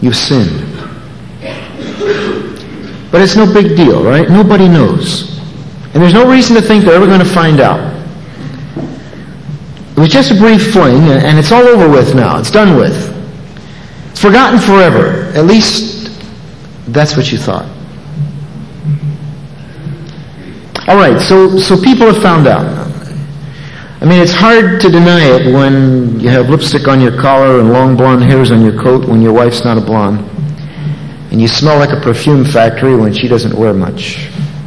You've sinned. But it's no big deal, right? Nobody knows. And there's no reason to think they're ever going to find out. It was just a brief fling, and it's all over with now. It's done with. It's forgotten forever. At least, that's what you thought. All right, so people have found out. I mean, it's hard to deny it when you have lipstick on your collar and long blonde hairs on your coat when your wife's not a blonde. And you smell like a perfume factory when she doesn't wear much.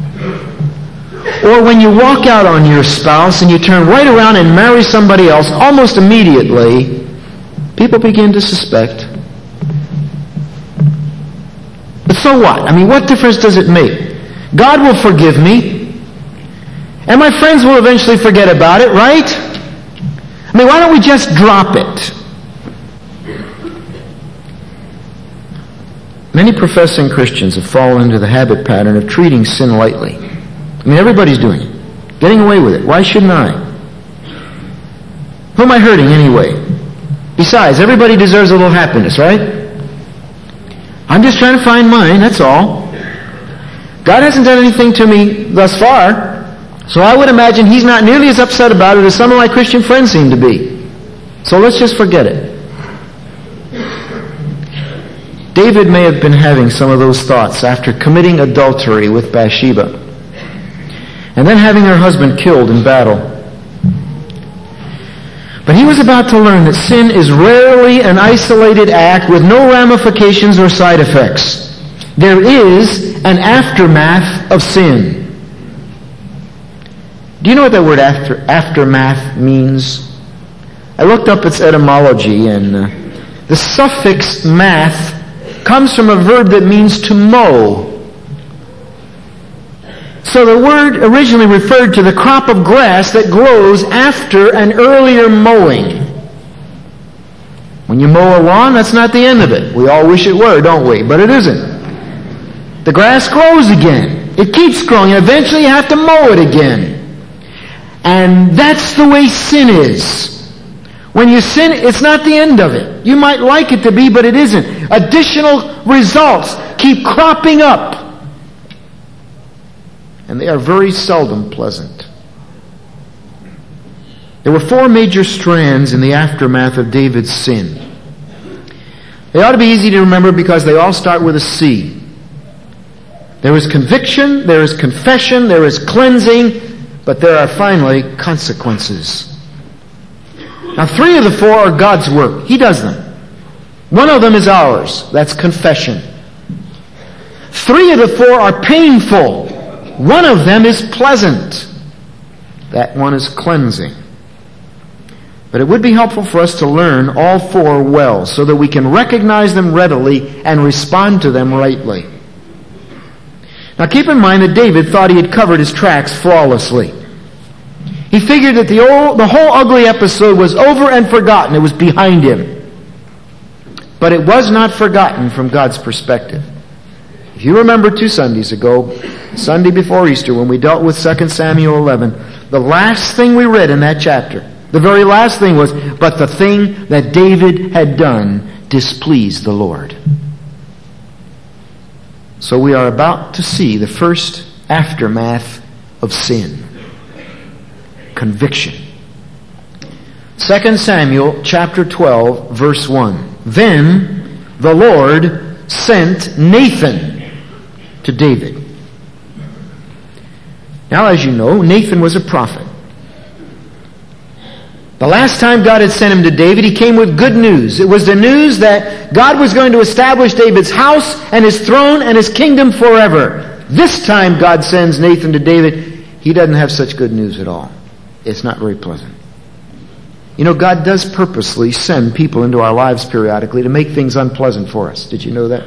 Or when you walk out on your spouse and you turn right around and marry somebody else almost immediately, people begin to suspect. But so what? I mean, what difference does it make? God will forgive me. And my friends will eventually forget about it, right? I mean, why don't we just drop it? Many professing Christians have fallen into the habit pattern of treating sin lightly. I mean, everybody's doing it. Getting away with it. Why shouldn't I? Who am I hurting anyway? Besides, everybody deserves a little happiness, right? I'm just trying to find mine, that's all. God hasn't done anything to me thus far, so I would imagine He's not nearly as upset about it as some of my Christian friends seem to be. So let's just forget it. David may have been having some of those thoughts after committing adultery with Bathsheba and then having her husband killed in battle. But he was about to learn that sin is rarely an isolated act with no ramifications or side effects. There is an aftermath of sin. Do you know what that word aftermath means? I looked up its etymology, and the suffix math comes from a verb that means to mow. So the word originally referred to the crop of grass that grows after an earlier mowing. When you mow a lawn, that's not the end of it. We all wish it were, don't we? But it isn't. The grass grows again. It keeps growing. Eventually you have to mow it again. And that's the way sin is. When you sin, it's not the end of it. You might like it to be, but it isn't. Additional results keep cropping up. And they are very seldom pleasant. There were 4 major strands in the aftermath of David's sin. They ought to be easy to remember because they all start with a C. There is conviction, there is confession, there is cleansing, but there are finally consequences. Now 3 of the 4 are God's work. He does them. 1 of them is ours. That's confession. 3 of the 4 are painful. 1 of them is pleasant. That one is cleansing. But it would be helpful for us to learn all 4 well so that we can recognize them readily and respond to them rightly. Now keep in mind that David thought he had covered his tracks flawlessly. He figured that the whole ugly episode was over and forgotten. It was behind him. But it was not forgotten from God's perspective. If you remember 2 Sundays ago, Sunday before Easter, when we dealt with 2 Samuel 11, the last thing we read in that chapter, the very last thing was, but the thing that David had done displeased the Lord. So we are about to see the first aftermath of sin. Conviction. 2 Samuel chapter 12, verse 1. Then the Lord sent Nathan to David. Now, as you know, Nathan was a prophet. The last time God had sent him to David, he came with good news. It was the news that God was going to establish David's house and his throne and his kingdom forever. This time God sends Nathan to David. He doesn't have such good news at all. It's not very pleasant. You know, God does purposely send people into our lives periodically to make things unpleasant for us. Did you know that?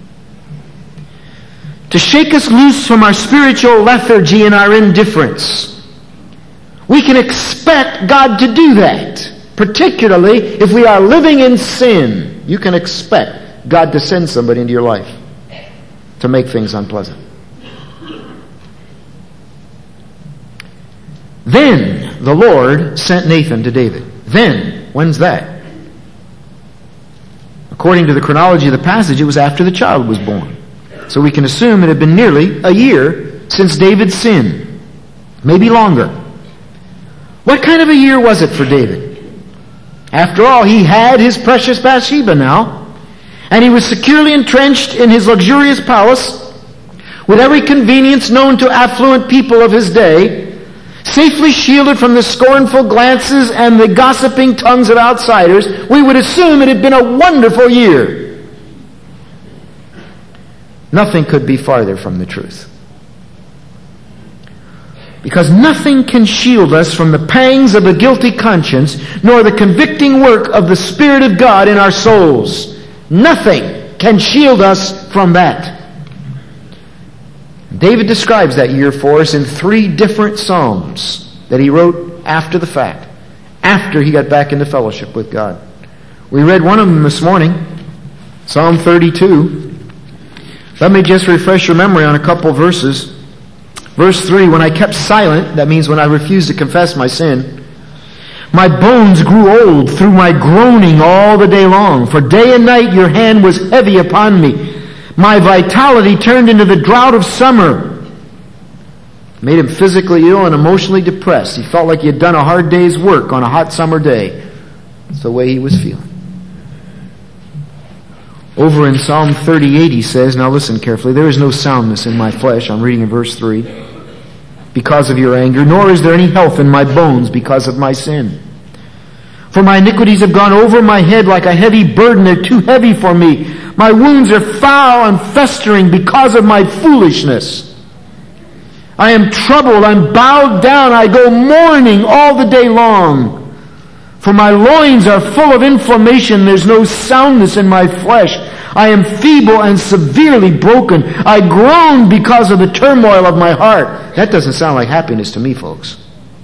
To shake us loose from our spiritual lethargy and our indifference. We can expect God to do that. Particularly if we are living in sin. You can expect God to send somebody into your life to make things unpleasant. Then the Lord sent Nathan to David. Then, when's that? According to the chronology of the passage, it was after the child was born. So we can assume it had been nearly a year since David's sin. Maybe longer. What kind of a year was it for David? After all, he had his precious Bathsheba now, and he was securely entrenched in his luxurious palace with every convenience known to affluent people of his day, safely shielded from the scornful glances and the gossiping tongues of outsiders. We would assume it had been a wonderful year. Nothing could be farther from the truth. Because nothing can shield us from the pangs of a guilty conscience, nor the convicting work of the Spirit of God in our souls. Nothing can shield us from that. David describes that year for us in 3 different psalms that he wrote after the fact, after he got back into fellowship with God. We read one of them this morning, Psalm 32. Let me just refresh your memory on a couple verses. Verse 3, when I kept silent, that means when I refused to confess my sin, my bones grew old through my groaning all the day long. For day and night your hand was heavy upon me. My vitality turned into the drought of summer. It made him physically ill and emotionally depressed. He felt like he had done a hard day's work on a hot summer day. That's the way he was feeling. Over in Psalm 38 he says, now listen carefully, there is no soundness in my flesh, I'm reading in verse 3, because of your anger, nor is there any health in my bones because of my sin. For my iniquities have gone over my head like a heavy burden, they're too heavy for me. My wounds are foul and festering because of my foolishness. I am troubled, I'm bowed down, I go mourning all the day long. For my loins are full of inflammation, there's no soundness in my flesh. I am feeble and severely broken. I groan because of the turmoil of my heart. That doesn't sound like happiness to me, folks.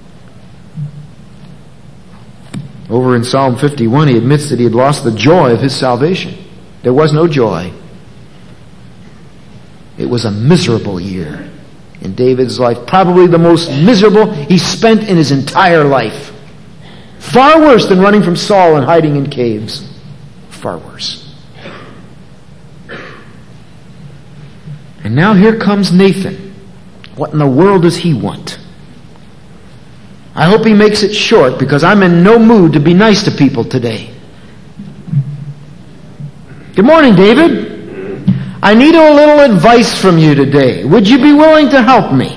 Over in Psalm 51, he admits that he had lost the joy of his salvation. There was no joy. It was a miserable year in David's life. Probably the most miserable he spent in his entire life. Far worse than running from Saul and hiding in caves. Far worse. And now here comes Nathan. What in the world does he want? I hope he makes it short because I'm in no mood to be nice to people today. Good morning, David. I need a little advice from you today. Would you be willing to help me?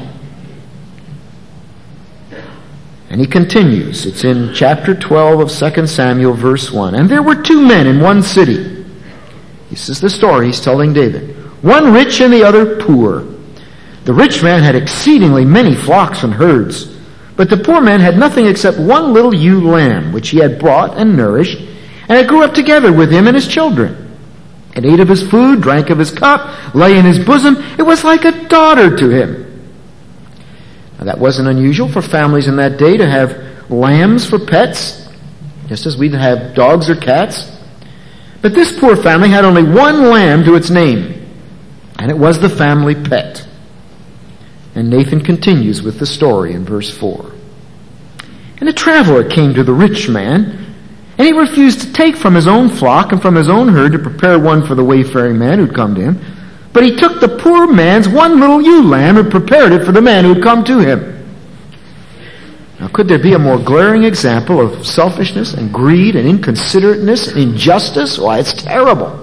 And he continues. It's in chapter 12 of 2 Samuel, verse 1. And there were 2 men in one city. This is the story he's telling David. One rich and the other poor. The rich man had exceedingly many flocks and herds, but the poor man had nothing except one little ewe lamb, which he had brought and nourished, and it grew up together with him and his children. It ate of his food, drank of his cup, lay in his bosom. It was like a daughter to him. Now that wasn't unusual for families in that day to have lambs for pets, just as we'd have dogs or cats. But this poor family had only one lamb to its name, and it was the family pet. And Nathan continues with the story in verse 4. And a traveler came to the rich man, and he refused to take from his own flock and from his own herd to prepare one for the wayfaring man who'd come to him. But he took the poor man's one little ewe lamb and prepared it for the man who'd come to him. Now, could there be a more glaring example of selfishness and greed and inconsiderateness and injustice? Why, it's terrible.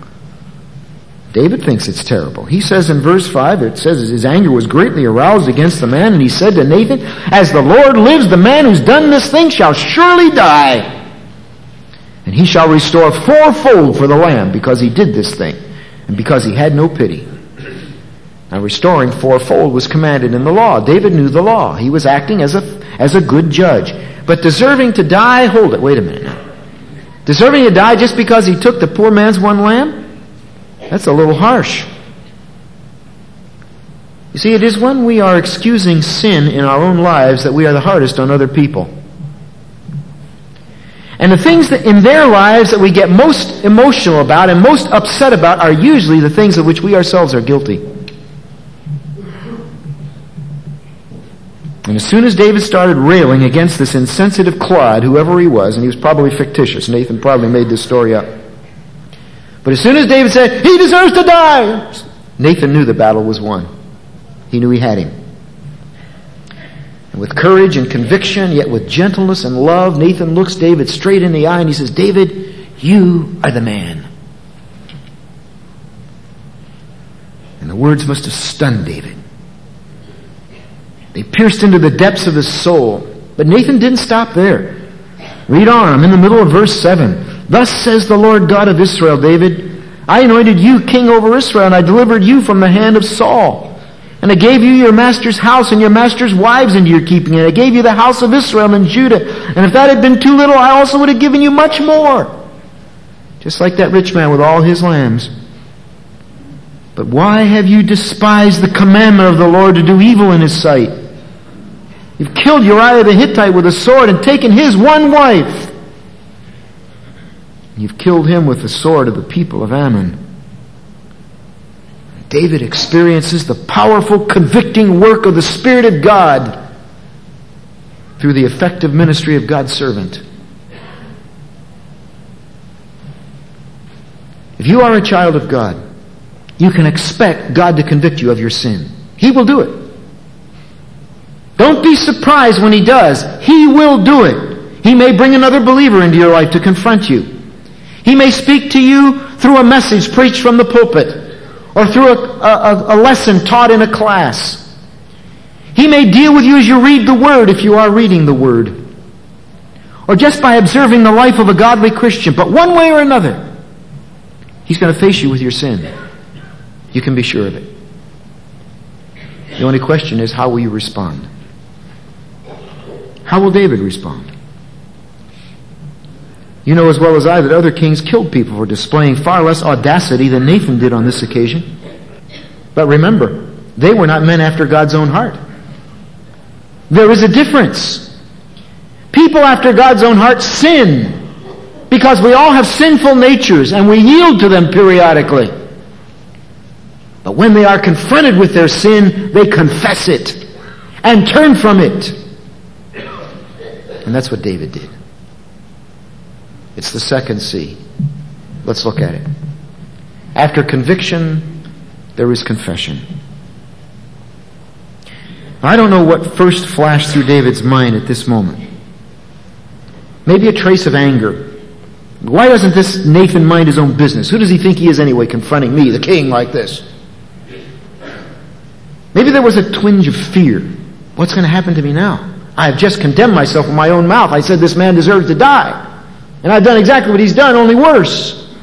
David thinks it's terrible. He says in verse 5, it says his anger was greatly aroused against the man, and he said to Nathan, as the Lord lives, the man who's done this thing shall surely die. And he shall restore fourfold for the lamb because he did this thing, and because he had no pity. Now restoring fourfold was commanded in the law. David knew the law. He was acting as a good judge. But deserving to die, hold it, wait a minute now. Deserving to die just because he took the poor man's one lamb? That's a little harsh. You see, it is when we are excusing sin in our own lives that we are the hardest on other people. And the things that in their lives that we get most emotional about and most upset about are usually the things of which we ourselves are guilty. And as soon as David started railing against this insensitive clod, whoever he was, and he was probably fictitious, Nathan probably made this story up, But as soon as David said, he deserves to die, Nathan knew the battle was won. He knew he had him. And with courage and conviction, yet with gentleness and love, Nathan looks David straight in the eye and he says, David, you are the man. And the words must have stunned David. They pierced into the depths of his soul. But Nathan didn't stop there. Read on. I'm in the middle of verse 7. Thus says the Lord God of Israel, David, I anointed you king over Israel, and I delivered you from the hand of Saul. And I gave you your master's house and your master's wives into your keeping. And I gave you the house of Israel and Judah. And if that had been too little, I also would have given you much more. Just like that rich man with all his lambs. But why have you despised the commandment of the Lord to do evil in his sight? You've killed Uriah the Hittite with a sword and taken his one wife. You've killed him with the sword of the people of Ammon. David experiences the powerful, convicting work of the Spirit of God through the effective ministry of God's servant. If you are a child of God, you can expect God to convict you of your sin. He will do it. Don't be surprised when He does. He will do it. He may bring another believer into your life to confront you. He may speak to you through a message preached from the pulpit or through a lesson taught in a class. He may deal with you as you read the Word, if you are reading the Word, or just by observing the life of a godly Christian. But one way or another, He's going to face you with your sin. You can be sure of it. The only question is, how will you respond? How will David respond? You know as well as I that other kings killed people for displaying far less audacity than Nathan did on this occasion. But remember, they were not men after God's own heart. There is a difference. People after God's own heart sin because we all have sinful natures and we yield to them periodically. But when they are confronted with their sin, they confess it and turn from it. And that's what David did. It's the second C. Let's look at it. After conviction, there is confession. I don't know what first flashed through David's mind at this moment. Maybe a trace of anger. Why doesn't this Nathan mind his own business? Who does he think he is anyway, confronting me, the king, like this? Maybe there was a twinge of fear. What's going to happen to me now? I have just condemned myself with my own mouth. I said this man deserves to die. And I've done exactly what he's done, only worse.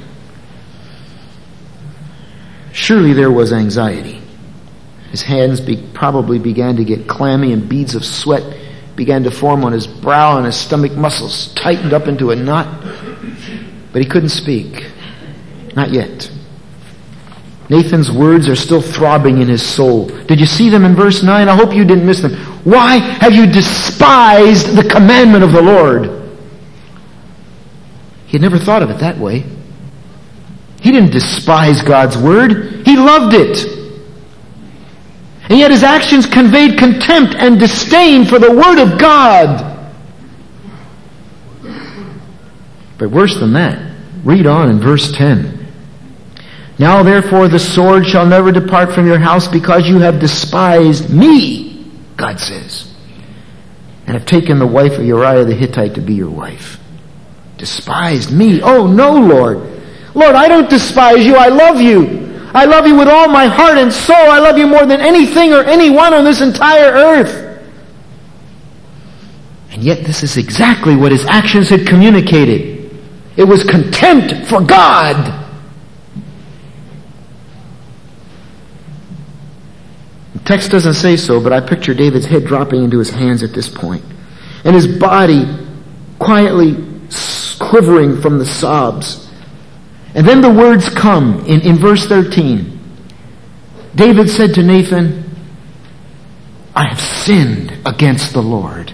Surely there was anxiety. His hands probably began to get clammy and beads of sweat began to form on his brow and his stomach muscles tightened up into a knot. But he couldn't speak. Not yet. Nathan's words are still throbbing in his soul. Did you see them in verse 9? I hope you didn't miss them. Why have you despised the commandment of the Lord? He had never thought of it that way. He didn't despise God's word. He loved it. And yet his actions conveyed contempt and disdain for the word of God. But worse than that, read on in verse 10. Now therefore the sword shall never depart from your house because you have despised me, God says, and have taken the wife of Uriah the Hittite to be your wife. Despised me? Oh no, Lord. Lord, I don't despise you. I love you. I love you with all my heart and soul. I love you more than anything or anyone on this entire earth. And yet this is exactly what his actions had communicated. It was contempt for God. The text doesn't say so, but I picture David's head dropping into his hands at this point, and his body quietly quivering from the sobs. And then the words come in verse 13. David said to Nathan, I have sinned against the Lord.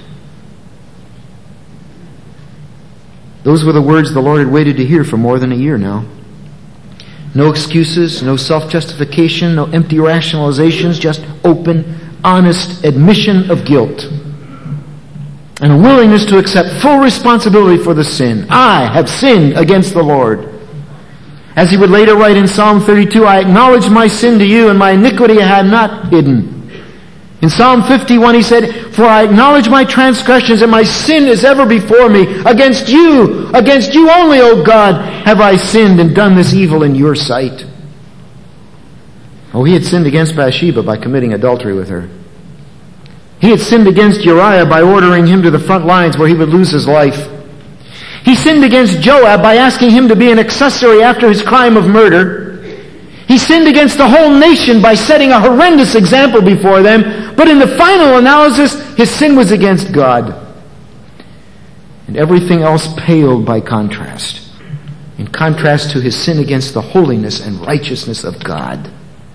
Those were the words the Lord had waited to hear for more than a year now. No excuses, no self-justification, no empty rationalizations, just open, honest admission of guilt. And a willingness to accept full responsibility for the sin. I have sinned against the Lord. As he would later write in Psalm 32, I acknowledge my sin to you, and my iniquity I have not hidden. In Psalm 51 he said, for I acknowledge my transgressions, and my sin is ever before me. Against you only, O God, have I sinned and done this evil in your sight. Oh, he had sinned against Bathsheba by committing adultery with her. He had sinned against Uriah by ordering him to the front lines where he would lose his life. He sinned against Joab by asking him to be an accessory after his crime of murder. He sinned against the whole nation by setting a horrendous example before them. But in the final analysis, his sin was against God. And everything else paled by contrast. In contrast to his sin against the holiness and righteousness of God.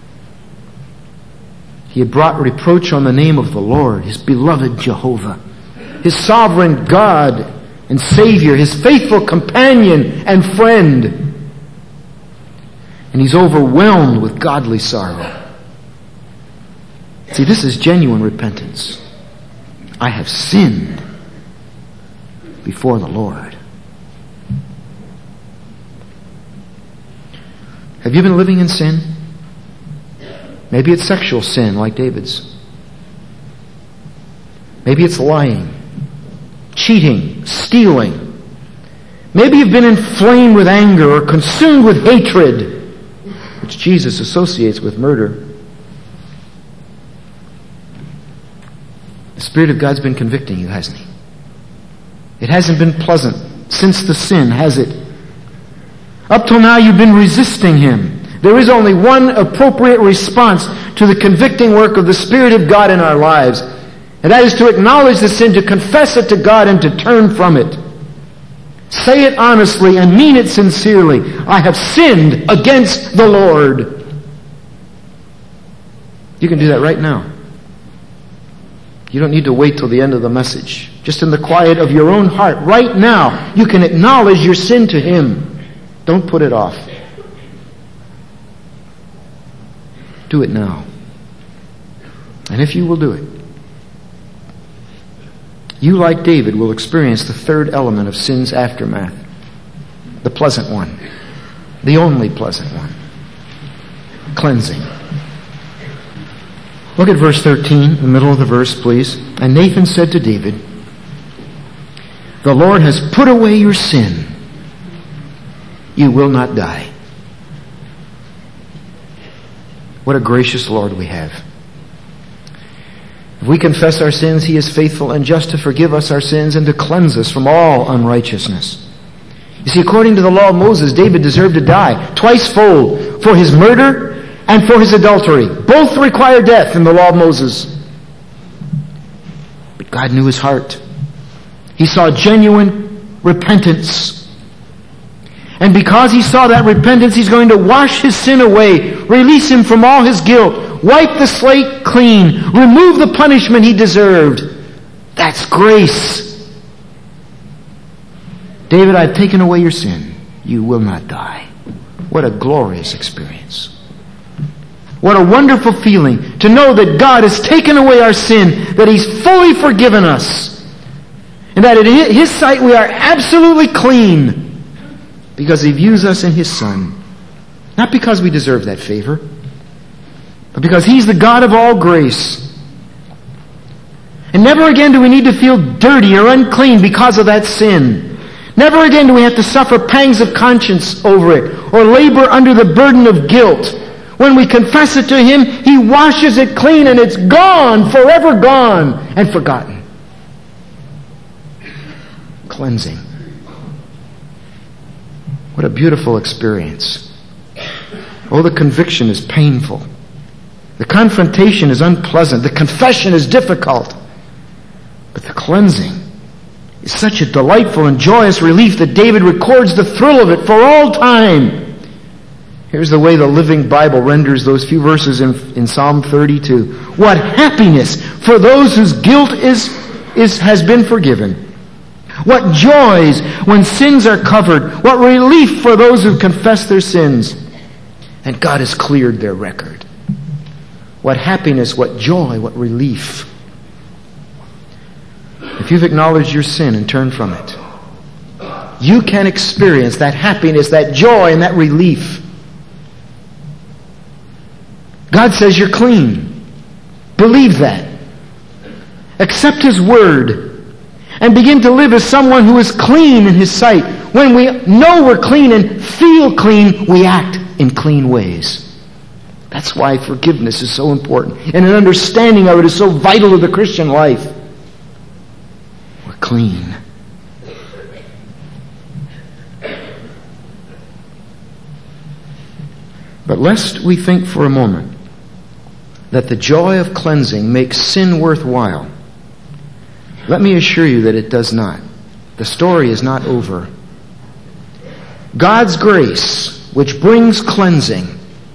He had brought reproach on the name of the Lord, his beloved Jehovah, his sovereign God and Savior, his faithful companion and friend. And he's overwhelmed with godly sorrow. See, this is genuine repentance. I have sinned before the Lord. Have you been living in sin? Maybe it's sexual sin like David's. Maybe it's lying, cheating, stealing. Maybe you've been inflamed with anger or consumed with hatred, which Jesus associates with murder. The Spirit of God's been convicting you, hasn't He? It hasn't been pleasant since the sin, has it? Up till now you've been resisting Him. There is only one appropriate response to the convicting work of the Spirit of God in our lives. And that is to acknowledge the sin, to confess it to God, and to turn from it. Say it honestly and mean it sincerely. I have sinned against the Lord. You can do that right now. You don't need to wait till the end of the message. Just in the quiet of your own heart, right now, you can acknowledge your sin to Him. Don't put it off. Do it now. And if you will do it, you, like David, will experience the third element of sin's aftermath. The pleasant one. The only pleasant one. Cleansing. Look at verse 13, the middle of the verse, please. And Nathan said to David, the Lord has put away your sin. You will not die. What a gracious Lord we have. If we confess our sins, He is faithful and just to forgive us our sins and to cleanse us from all unrighteousness. You see, according to the law of Moses, David deserved to die twice-fold for his murder and for his adultery. Both require death in the law of Moses. But God knew his heart. He saw genuine repentance. And because He saw that repentance, He's going to wash his sin away, release him from all his guilt, wipe the slate clean, remove the punishment he deserved. That's grace. David, I've taken away your sin. You will not die. What a glorious experience. What a wonderful feeling to know that God has taken away our sin, that He's fully forgiven us, and that in His sight we are absolutely clean. Because He views us in His Son. Not because we deserve that favor, but because He's the God of all grace. And never again do we need to feel dirty or unclean because of that sin. Never again do we have to suffer pangs of conscience over it or labor under the burden of guilt. When we confess it to Him, He washes it clean and it's gone, forever gone and forgotten. Cleansing. What a beautiful experience. Oh, the conviction is painful. The confrontation is unpleasant. The confession is difficult. But the cleansing is such a delightful and joyous relief that David records the thrill of it for all time. Here's the way the Living Bible renders those few verses in Psalm 32. What happiness for those whose guilt has been forgiven. What joys when sins are covered. What relief for those who confess their sins. And God has cleared their record. What happiness, what joy, what relief. If you've acknowledged your sin and turned from it, you can experience that happiness, that joy, and that relief. God says you're clean. Believe that. Accept His Word and begin to live as someone who is clean in His sight. When we know we're clean and feel clean, we act in clean ways. That's why forgiveness is so important. And an understanding of it is so vital to the Christian life. We're clean. But lest we think for a moment that the joy of cleansing makes sin worthwhile, let me assure you that it does not. The story is not over. God's grace, which brings cleansing,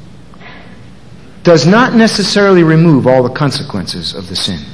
does not necessarily remove all the consequences of the sin.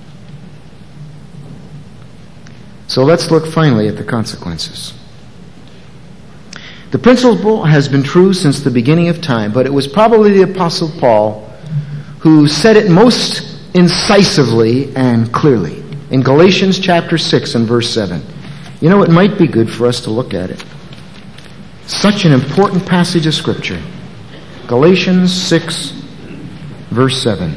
So let's look finally at the consequences. The principle has been true since the beginning of time, but it was probably the Apostle Paul who said it most incisively and clearly in Galatians chapter 6 and verse 7. You know, it might be good for us to look at it. Such an important passage of Scripture. Galatians 6, verse 7.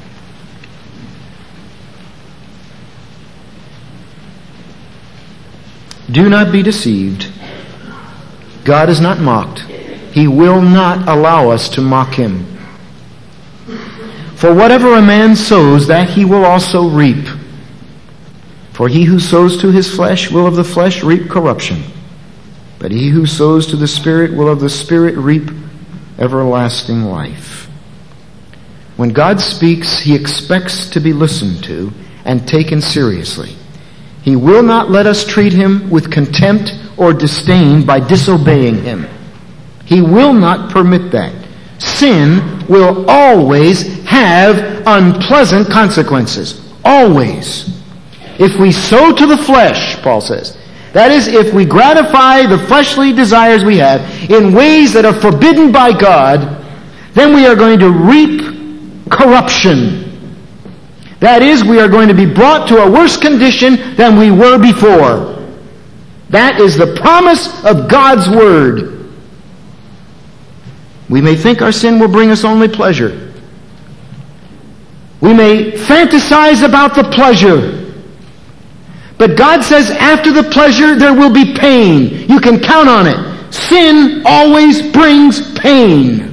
Do not be deceived. God is not mocked. He will not allow us to mock Him. For whatever a man sows, that he will also reap. For he who sows to his flesh will of the flesh reap corruption. But he who sows to the Spirit will of the Spirit reap everlasting life. When God speaks, He expects to be listened to and taken seriously. He will not let us treat Him with contempt or disdain by disobeying Him. He will not permit that. Sin will always have unpleasant consequences. Always. If we sow to the flesh, Paul says, that is, if we gratify the fleshly desires we have in ways that are forbidden by God, then we are going to reap corruption. That is, we are going to be brought to a worse condition than we were before. That is the promise of God's Word. We may think our sin will bring us only pleasure. We may fantasize about the pleasure. But God says after the pleasure there will be pain. You can count on it. Sin always brings pain.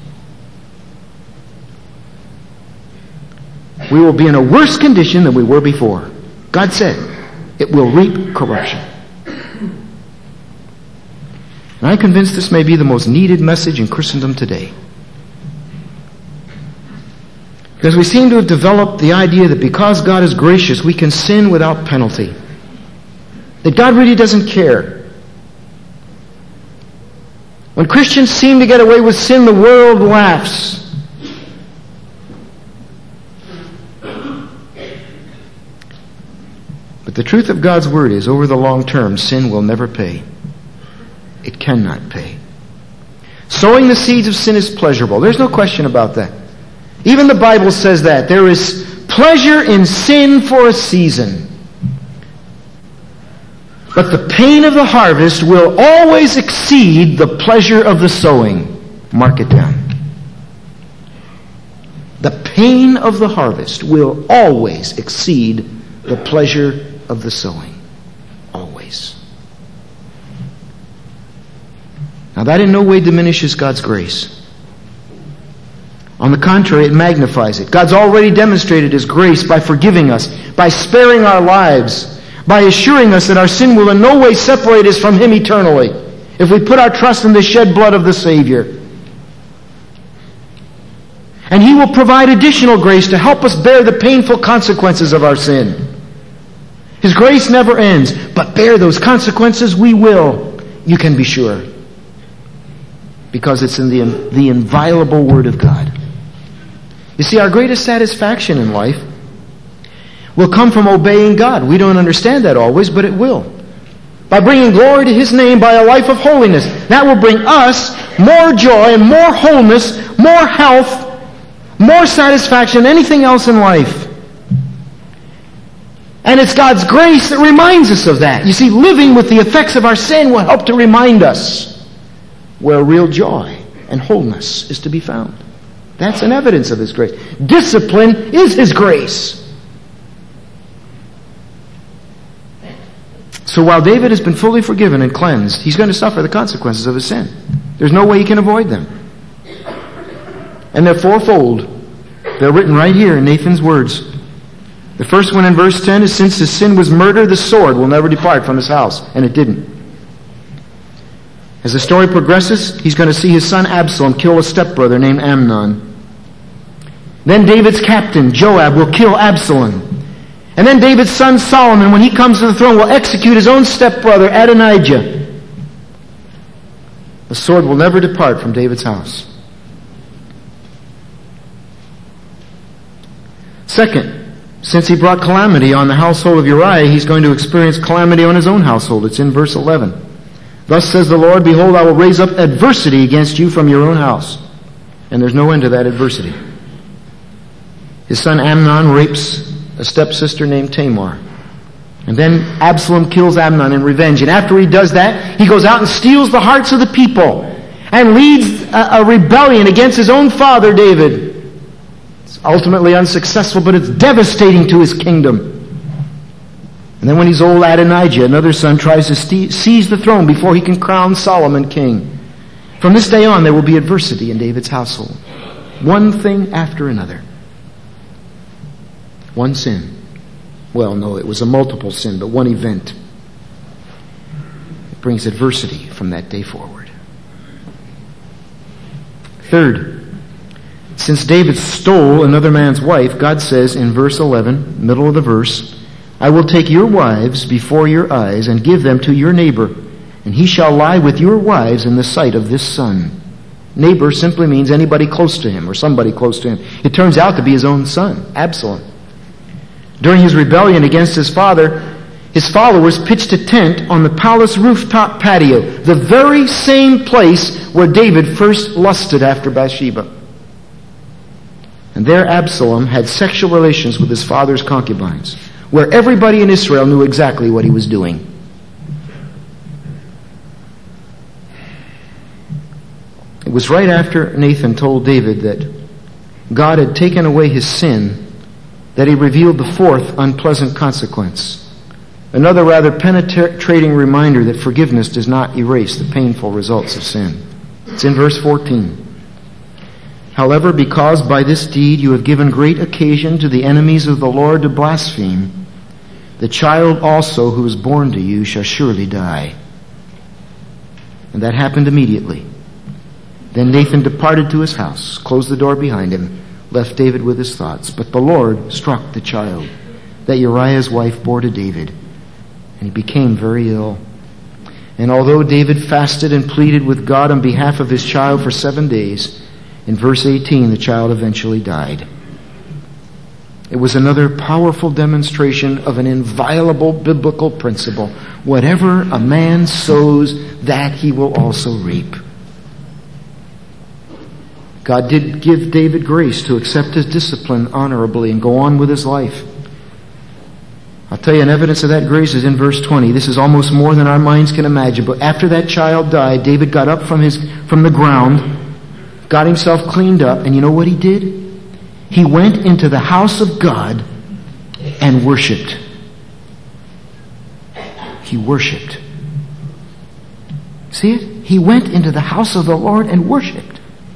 We will be in a worse condition than we were before. God said it will reap corruption. And I'm convinced this may be the most needed message in Christendom today. Because we seem to have developed the idea that because God is gracious, we can sin without penalty. That God really doesn't care. When Christians seem to get away with sin, the world laughs. But the truth of God's Word is, over the long term, sin will never pay. It cannot pay. Sowing the seeds of sin is pleasurable. There's no question about that. Even the Bible says that. There is pleasure in sin for a season. But the pain of the harvest will always exceed the pleasure of the sowing. Mark it down. The pain of the harvest will always exceed the pleasure of the sowing. Always. Now that in no way diminishes God's grace. On the contrary, it magnifies it. God's already demonstrated His grace by forgiving us, by sparing our lives, by assuring us that our sin will in no way separate us from Him eternally if we put our trust in the shed blood of the Savior. And He will provide additional grace to help us bear the painful consequences of our sin. His grace never ends, but bear those consequences we will, you can be sure. Because it's in the inviolable Word of God. You see, our greatest satisfaction in life will come from obeying God. We don't understand that always, but it will. By bringing glory to His name by a life of holiness. That will bring us more joy and more wholeness, more health, more satisfaction than anything else in life. And it's God's grace that reminds us of that. You see, living with the effects of our sin will help to remind us where real joy and wholeness is to be found. That's an evidence of His grace. Discipline is His grace. So while David has been fully forgiven and cleansed, he's going to suffer the consequences of his sin. There's no way he can avoid them. And they're fourfold. They're written right here in Nathan's words. The first one in verse 10 is, since his sin was murder, the sword will never depart from his house. And it didn't. As the story progresses, he's going to see his son Absalom kill a stepbrother named Amnon. Then David's captain, Joab, will kill Absalom. And then David's son Solomon, when he comes to the throne, will execute his own stepbrother Adonijah. The sword will never depart from David's house. Second, since he brought calamity on the household of Uriah, he's going to experience calamity on his own household. It's in verse 11. Thus says the Lord, behold, I will raise up adversity against you from your own house. And there's no end to that adversity. His son Amnon rapes a stepsister named Tamar. And then Absalom kills Amnon in revenge. And after he does that, he goes out and steals the hearts of the people and leads a rebellion against his own father, David. It's ultimately unsuccessful, but it's devastating to his kingdom. And then when he's old, Adonijah, another son, tries to seize the throne before he can crown Solomon king. From this day on, there will be adversity in David's household. One thing after another. One sin. Well, no, it was a multiple sin, but one event. It brings adversity from that day forward. Third, since David stole another man's wife, God says in verse 11, middle of the verse, I will take your wives before your eyes and give them to your neighbor, and he shall lie with your wives in the sight of this son. Neighbor simply means anybody close to him or somebody close to him. It turns out to be his own son, Absalom. During his rebellion against his father, his followers pitched a tent on the palace rooftop patio, the very same place where David first lusted after Bathsheba. And there Absalom had sexual relations with his father's concubines, where everybody in Israel knew exactly what he was doing. It was right after Nathan told David that God had taken away his sin that he revealed the fourth unpleasant consequence. Another rather penetrating reminder that forgiveness does not erase the painful results of sin. It's in verse 14. However, because by this deed you have given great occasion to the enemies of the Lord to blaspheme, the child also who is born to you shall surely die. And that happened immediately. Then Nathan departed to his house, closed the door behind him, left David with his thoughts. But the Lord struck the child that Uriah's wife bore to David, and he became very ill. And although David fasted and pleaded with God on behalf of his child for 7 days, in verse 18 the child eventually died. It was another powerful demonstration of an inviolable biblical principle. Whatever a man sows, that he will also reap. God did give David grace to accept his discipline honorably and go on with his life. I'll tell you, an evidence of that grace is in verse 20. This is almost more than our minds can imagine. But after that child died, David got up from the ground, got himself cleaned up, and you know what he did? He went into the house of God and worshiped. He worshiped. See it? He went into the house of the Lord and worshiped.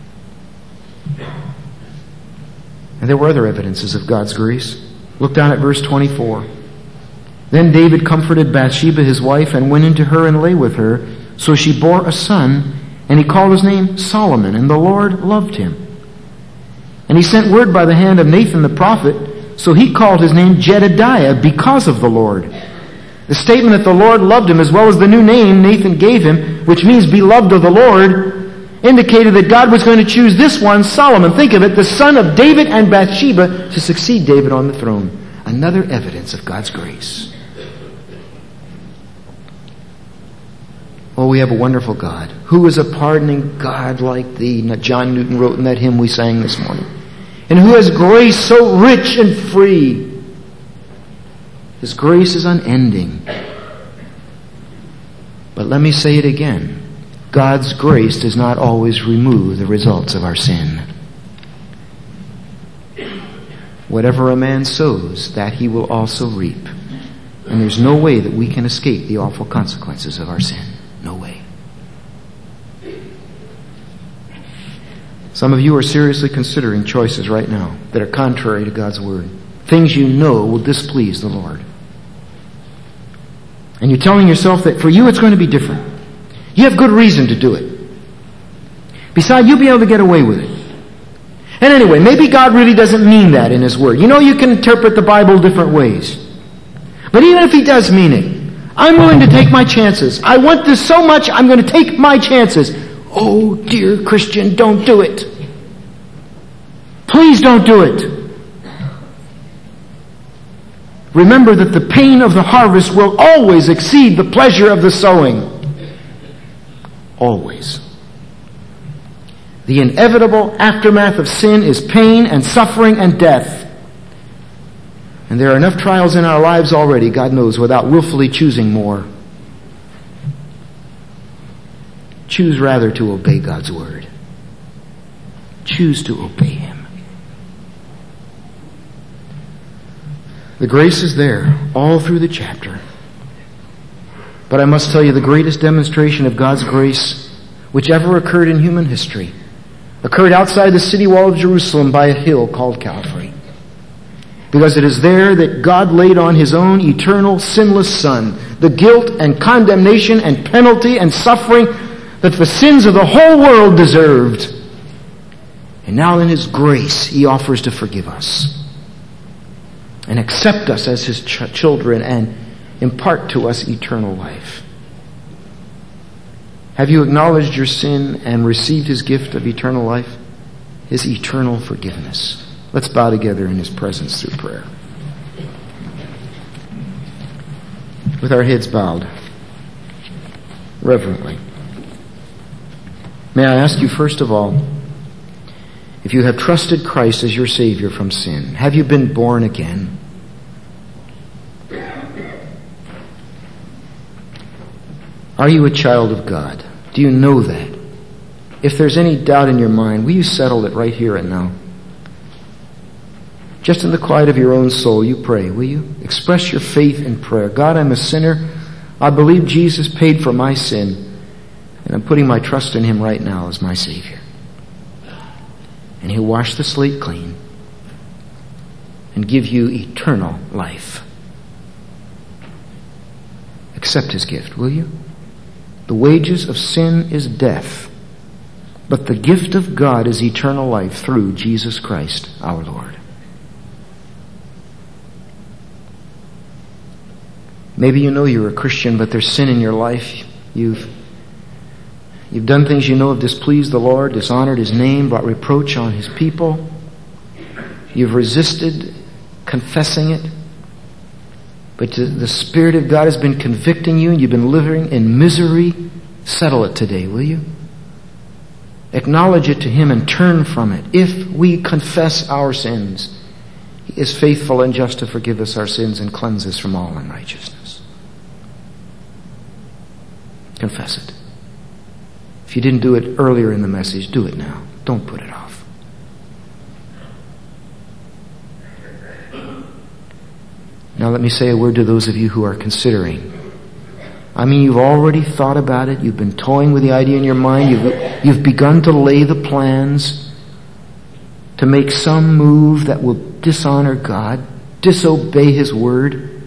And there were other evidences of God's grace. Look down at verse 24. Then David comforted Bathsheba his wife and went into her and lay with her. So she bore a son, and he called his name Solomon, and the Lord loved him. And he sent word by the hand of Nathan the prophet, so he called his name Jedediah because of the Lord. The statement that the Lord loved him, as well as the new name Nathan gave him, which means beloved of the Lord, indicated that God was going to choose this one, Solomon, think of it, the son of David and Bathsheba, to succeed David on the throne. Another evidence of God's grace. Oh, we have a wonderful God. Who is a pardoning God like thee? John Newton wrote in that hymn we sang this morning. And who has grace so rich and free. His grace is unending. But let me say it again. God's grace does not always remove the results of our sin. Whatever a man sows, that he will also reap. And there's no way that we can escape the awful consequences of our sin. No way. Some of you are seriously considering choices right now that are contrary to God's Word. Things you know will displease the Lord. And you're telling yourself that for you it's going to be different. You have good reason to do it. Besides, you'll be able to get away with it. And anyway, maybe God really doesn't mean that in His Word. You know, you can interpret the Bible different ways. But even if He does mean it, I'm willing to take my chances. I want this so much, I'm going to take my chances. Oh, dear Christian, don't do it. Please don't do it. Remember that the pain of the harvest will always exceed the pleasure of the sowing. Always. The inevitable aftermath of sin is pain and suffering and death. And there are enough trials in our lives already, God knows, without willfully choosing more. Choose rather to obey God's Word. Choose to obey Him. The grace is there all through the chapter. But I must tell you, the greatest demonstration of God's grace which ever occurred in human history occurred outside the city wall of Jerusalem by a hill called Calvary. Because it is there that God laid on His own eternal, sinless Son the guilt and condemnation and penalty and suffering that the sins of the whole world deserved. And now in His grace, He offers to forgive us and accept us as His children and impart to us eternal life. Have you acknowledged your sin and received His gift of eternal life? His eternal forgiveness. Let's bow together in His presence through prayer. With our heads bowed, reverently. May I ask you first of all, if you have trusted Christ as your Savior from sin, have you been born again? Are you a child of God? Do you know that? If there's any doubt in your mind, will you settle it right here and now? Just in the quiet of your own soul, you pray, will you? Express your faith in prayer. God, I'm a sinner. I believe Jesus paid for my sin, and I'm putting my trust in Him right now as my Savior. And He'll wash the slate clean and give you eternal life. Accept His gift, will you? The wages of sin is death, but the gift of God is eternal life through Jesus Christ our Lord. Maybe you know you're a Christian, but there's sin in your life. You've done things you know have displeased the Lord, dishonored His name, brought reproach on His people. You've resisted confessing it. But the Spirit of God has been convicting you and you've been living in misery. Settle it today, will you? Acknowledge it to Him and turn from it. If we confess our sins, He is faithful and just to forgive us our sins and cleanse us from all unrighteousness. Confess it. If you didn't do it earlier in the message, do it now. Don't put it off. Now let me say a word to those of you who are considering. I mean, you've already thought about it. You've been toying with the idea in your mind. You've begun to lay the plans to make some move that will dishonor God, disobey His word.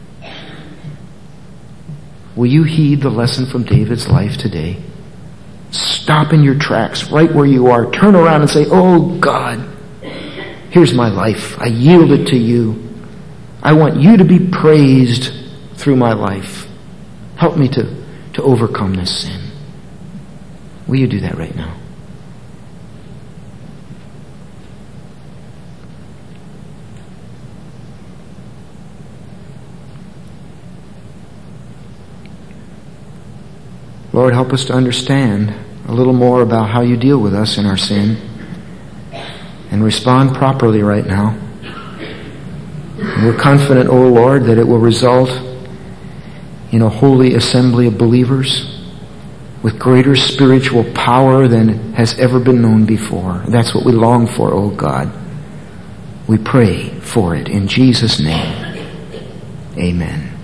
Will you heed the lesson from David's life today? Stop in your tracks right where you are. Turn around and say, "Oh God, here's my life. I yield it to you. I want you to be praised through my life. Help me to overcome this sin." Will you do that right now? Lord, help us to understand a little more about how you deal with us in our sin and respond properly right now. And we're confident, O Lord, that it will result in a holy assembly of believers with greater spiritual power than has ever been known before. That's what we long for, O God. We pray for it in Jesus' name. Amen.